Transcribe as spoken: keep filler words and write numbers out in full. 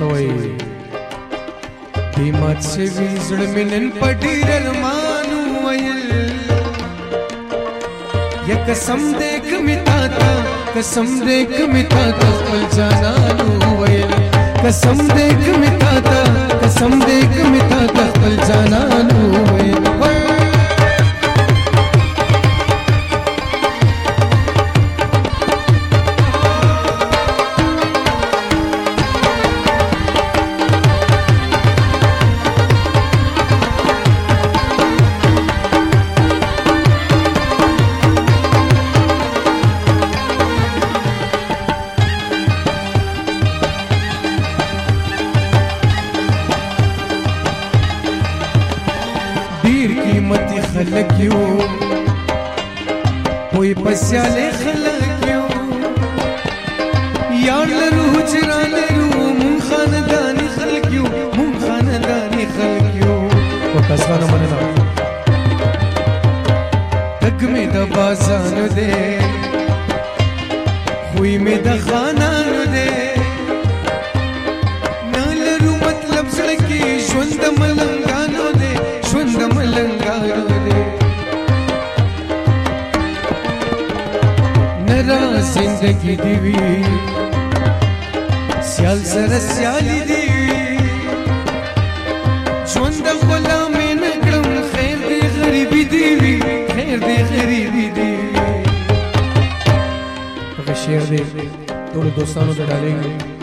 سوئی قیمت سے وی زړه مې نن په ډېر ارمانو ویل یا قسم دې که مې تا ته قسم دې که مې تا ته خپل جانانو ویل قسم دې که مې تا ته قسم دې که مې تا ته خپل جانانو ویل قیمتی خلق یو کوئی پسیالے خلق یو یار لرو حجرا لرو مون خاندانی خلق یو مون خاندانی خلق یو وکسانو مننا تک میں دا بازانو دے خوی میں دا خانانو دے نا لرو مطلب سڑکی شوند ملنگانو دے شوند ملنگانو دے نرا زندگی دیوی سیال سر سیالی دیوی شوند غلامی نکرم خیر دی غریبی دیوی خیر دی غریبی دیوی اگر شیر دی دولو دوستانو در ڈالیں گے